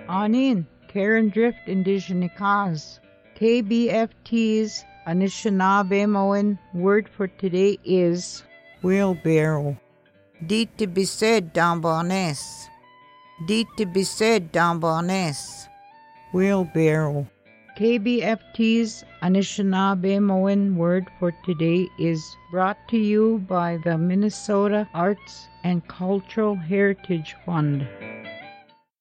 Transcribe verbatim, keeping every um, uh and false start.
Anin, Karen Drift Indigenikaz. K B F T's Anishinaabe word for today is wheelbarrow. Dit to be said Dambones. Dit to be said Dambones. Wheelbarrow. K B F T's Anishinaabe word for today is brought to you by the Minnesota Arts and Cultural Heritage Fund.